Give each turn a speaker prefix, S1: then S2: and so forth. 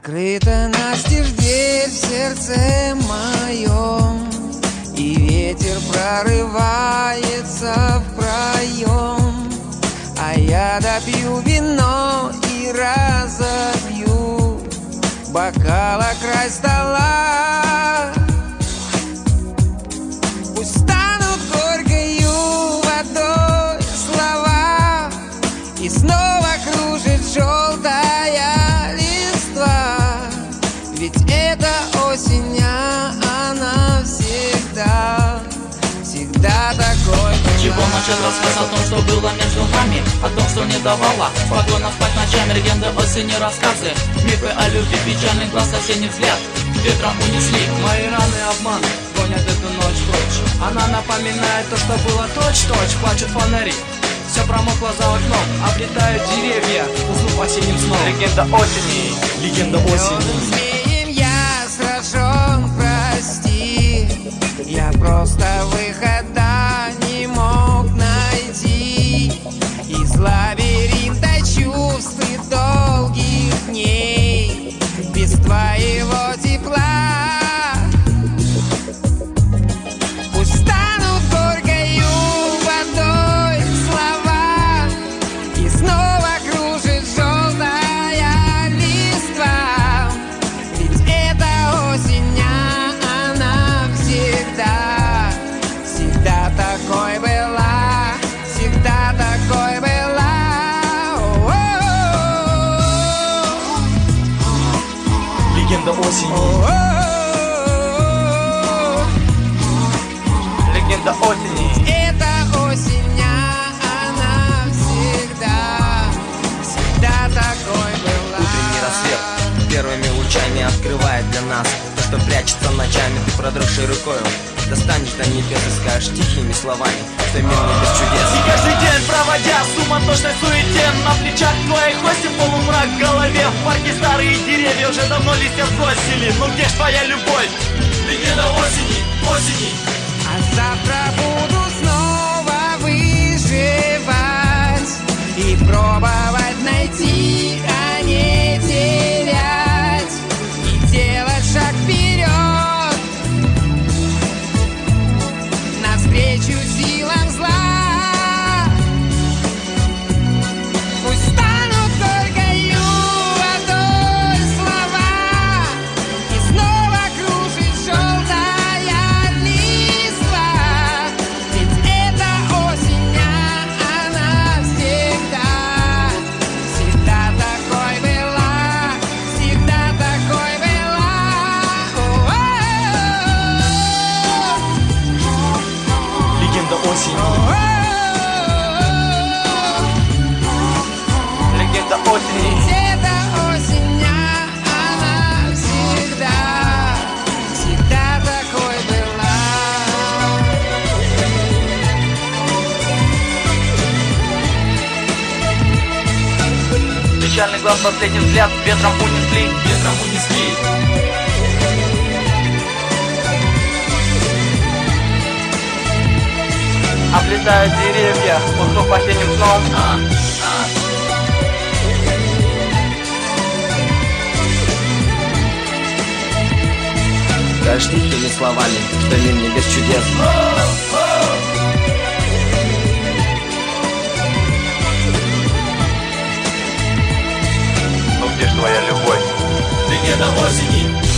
S1: Открыта настежь дверь в сердце моем, и ветер прорывается в проем, а я допью вино и разобью бокал о край стола. Пусть станут горькою водой слова, и снова кружит желтая листва. Ведь это осень, она всегда, всегда такой была.
S2: Чего начать рассказ о том, что было между нами, о том, что не давала спокойно спать ночами. Легенды осени, рассказы, мифы о любви, печальный глаз, осенний взгляд ветром унесли.
S3: Мои раны обман гонят эту ночь прочь. Она напоминает то, что было точь-точь. Плачут фонари, все промокло за окном, облетают деревья, уснув осенним сном.
S4: Легенда осени, легенда осени.
S1: Змеем я сражен, прости, я просто выхода не мог найти из лабиринта чувств и долгих дней без твоего тепла. Пусть станут горькою водой слова, и снова кружит желтая листва. Ведь это осень, она всегда, всегда такой была, всегда такой была.
S4: Легенда осени, легенда осени.
S1: Это осень, она всегда, всегда такой была.
S4: Утренний рассвет первыми лучами открывает для нас то, что прячется ночами. Ты продрогшей рукою достанешь до небес и скажешь тихими словами, что мир не без чудес.
S3: И каждый день, проводя в суматошной суете, на плечах твоих осень, полумрак в голове. В парке старые деревья уже давно листья сбросили. Ну где ж твоя любовь?
S2: Легенда осени, осени.
S1: А завтра буду снова выживать и пробовать найти, а не терять, и делать шаг вперед навстречу силам зла. Пусть станут горькою водой слова, и снова кружит желтая листва. Ведь это осень, она всегда, всегда такой была, всегда такой была.
S4: Легенда осени, легенда осени.
S1: Ведь это осень, она всегда, всегда такой была.
S3: Печальный глаз, последний взгляд, ветром унесли.
S2: Ветром унесли.
S3: Облетают деревья, уснув осенним сном.
S4: Скажешь тихими словами, что мир не без чудес. Ну где ж твоя любовь?
S2: Легенда осени,